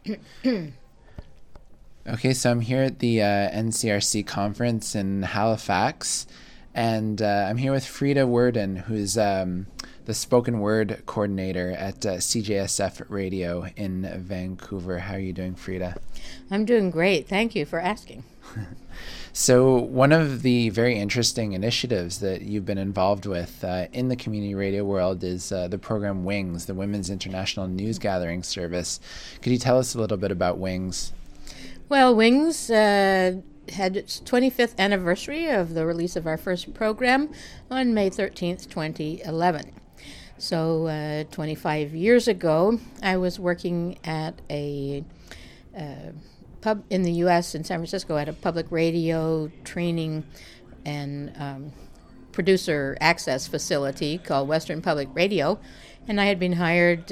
Okay, so I'm here at the NCRC conference in Halifax, and I'm here with Frida Worden, who's the spoken word coordinator at CJSF Radio in Vancouver. How are you doing, Frida? I'm doing great. Thank you for asking. So one of the very interesting initiatives that you've been involved with in the community radio world is the program WINGS, the Women's International News Gathering Service. Could you tell us a little bit about WINGS? Well, WINGS had its 25th anniversary of the release of our first program on May 13th, 2011. So 25 years ago, I was working at a pub in the U.S. in San Francisco at a public radio training and producer access facility called Western Public Radio. And I had been hired,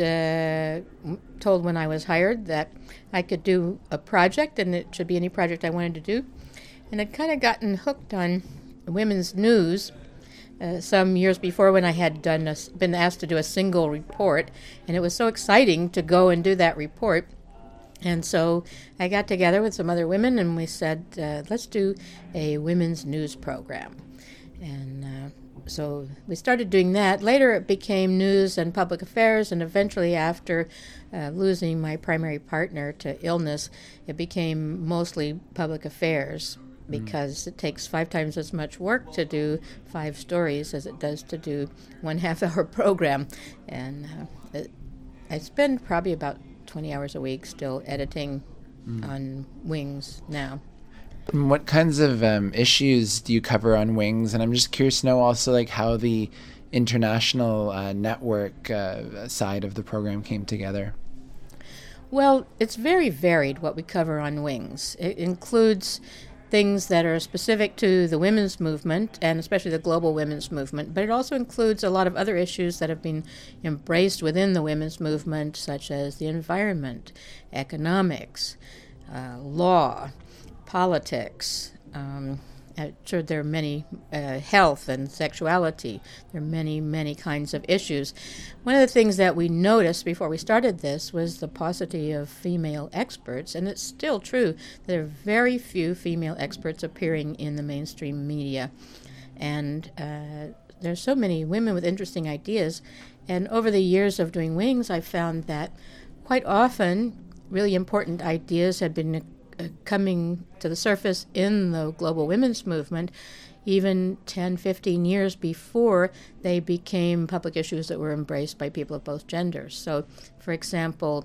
told when I was hired that I could do a project and it should be any project I wanted to do. And I'd kind of gotten hooked on women's news some years before when I had been asked to do a single report. And it was so exciting to go and do that report. And so I got together with some other women and we said, let's do a women's news program. And so we started doing that. Later it became news and public affairs, and eventually after losing my primary partner to illness, it became mostly public affairs because it takes 5 times as much work to do 5 stories as it does to do 1 half-hour program. And I spend probably about 20 hours a week still editing on WINGS now. What kinds of issues do you cover on WINGS? And I'm just curious to know also like how the international network side of the program came together. Well, it's very varied what we cover on WINGS. It includes things that are specific to the women's movement, and especially the global women's movement, but it also includes a lot of other issues that have been embraced within the women's movement, such as the environment, economics, law, politics. Sure, there are many, health and sexuality. There are many, many kinds of issues. One of the things that we noticed before we started this was the paucity of female experts, and it's still true. There are very few female experts appearing in the mainstream media. And there's so many women with interesting ideas. And over the years of doing WINGS, I found that quite often really important ideas had been coming to the surface in the global women's movement even 10, 15 years before they became public issues that were embraced by people of both genders. So, for example,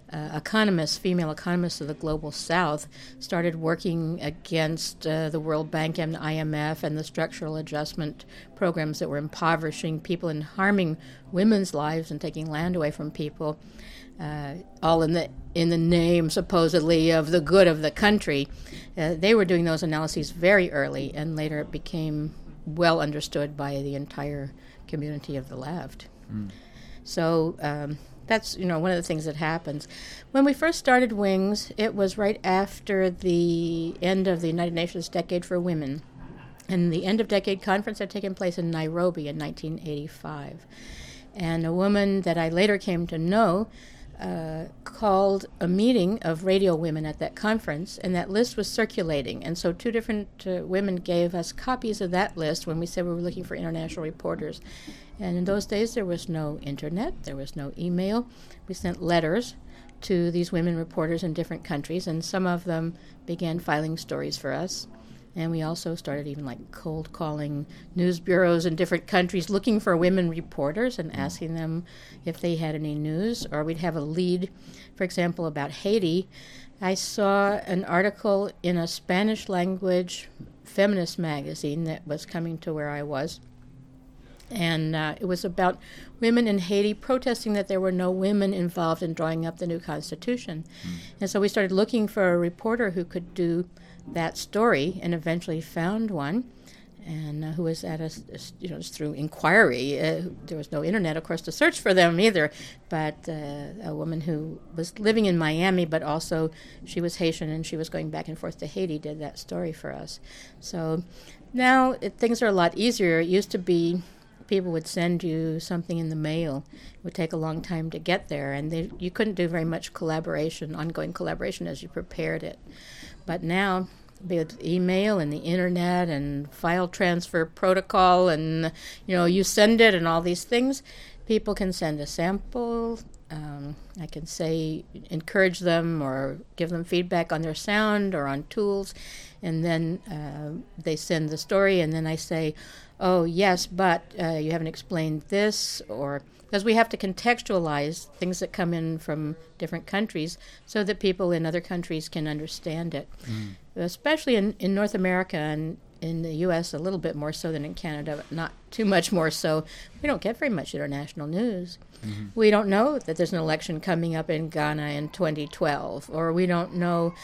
female economists of the global south started working against the World Bank and IMF and the structural adjustment programs that were impoverishing people and harming women's lives and taking land away from people, all in the name, supposedly, of the good of the country. They were doing those analyses very early, and later it became well understood by the entire community of the left. So that's one of the things that happens. When we first started WINGS, it was right after the end of the United Nations Decade for Women, and the End of Decade Conference had taken place in Nairobi in 1985. And a woman that I later came to know called a meeting of radio women at that conference, and that list was circulating. And so 2 different women gave us copies of that list when we said we were looking for international reporters. And in those days, there was no internet, there was no email. We sent letters to these women reporters in different countries, and some of them began filing stories for us. And we also started even like cold calling news bureaus in different countries looking for women reporters and asking them if they had any news. Or we'd have a lead, for example, about Haiti. I saw an article in a Spanish language feminist magazine that was coming to where I was. And it was about women in Haiti protesting that there were no women involved in drawing up the new constitution. And so we started looking for a reporter who could do that story, and eventually found one, and who was at us, just through inquiry. There was no internet, of course, to search for them either, but a woman who was living in Miami, but also she was Haitian and she was going back and forth to Haiti, did that story for us. So now things are a lot easier. It used to be people would send you something in the mail. It would take a long time to get there, and you couldn't do very much ongoing collaboration as you prepared it. But now, with email and the internet and file transfer protocol, and you send it and all these things, people can send a sample. I can say encourage them or give them feedback on their sound or on tools, and then they send the story, and then I say, oh yes, but you haven't explained this, or because we have to contextualize things that come in from different countries so that people in other countries can understand it. Especially in North America and in the U.S. a little bit more so than in Canada, but not too much more so. We don't get very much international news. We don't know that there's an election coming up in Ghana in 2012, or we don't know,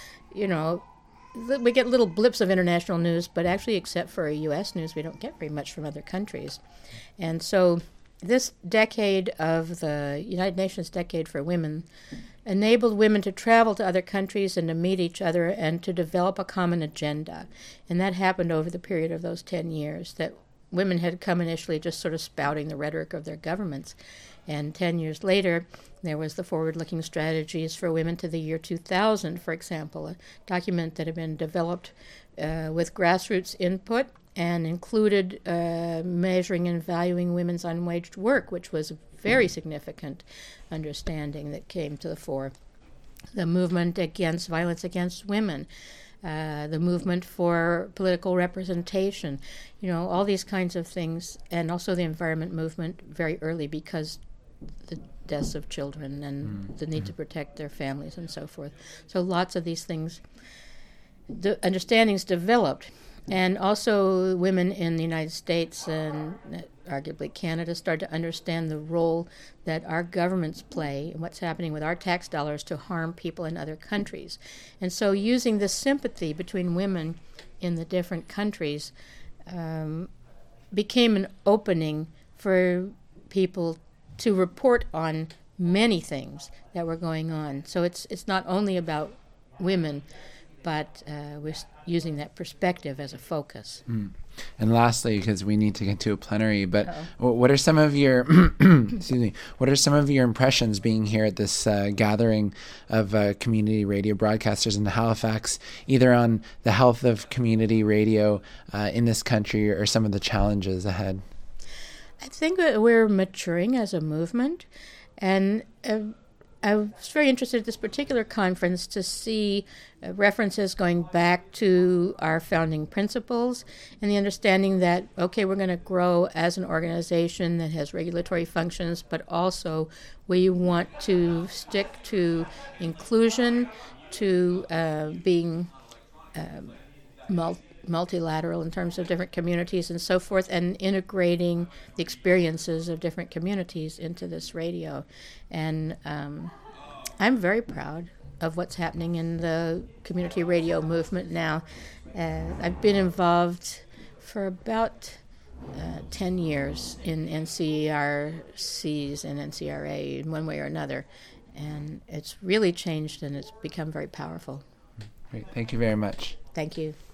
we get little blips of international news, but actually except for U.S. news, we don't get very much from other countries. And so this decade of the United Nations Decade for Women enabled women to travel to other countries and to meet each other and to develop a common agenda. And that happened over the period of those 10 years, that women had come initially just sort of spouting the rhetoric of their governments. And 10 years later, there was the Forward-Looking Strategies for Women to the Year 2000, for example, a document that had been developed with grassroots input and included measuring and valuing women's unwaged work, which was a very significant understanding that came to the fore. The movement against violence against women, the movement for political representation, all these kinds of things, and also the environment movement very early because the deaths of children and the need to protect their families and so forth. So lots of these things, the understandings developed. And also women in the United States and arguably Canada started to understand the role that our governments play and what's happening with our tax dollars to harm people in other countries. And so using the sympathy between women in the different countries became an opening for people to report on many things that were going on. So it's not only about women, but we're using that perspective as a focus. And lastly, because we need to get to a plenary, but what are some of your excuse me? What are some of your impressions being here at this gathering of community radio broadcasters in Halifax, either on the health of community radio in this country or some of the challenges ahead? I think that we're maturing as a movement, and I was very interested at this particular conference to see references going back to our founding principles and the understanding that, okay, we're going to grow as an organization that has regulatory functions, but also we want to stick to inclusion, to being multilateral in terms of different communities and so forth, and integrating the experiences of different communities into this radio. And I'm very proud of what's happening in the community radio movement now. I've been involved for about 10 years in NCRCs and NCRA in one way or another, and it's really changed and it's become very powerful. Great. Thank you very much. Thank you.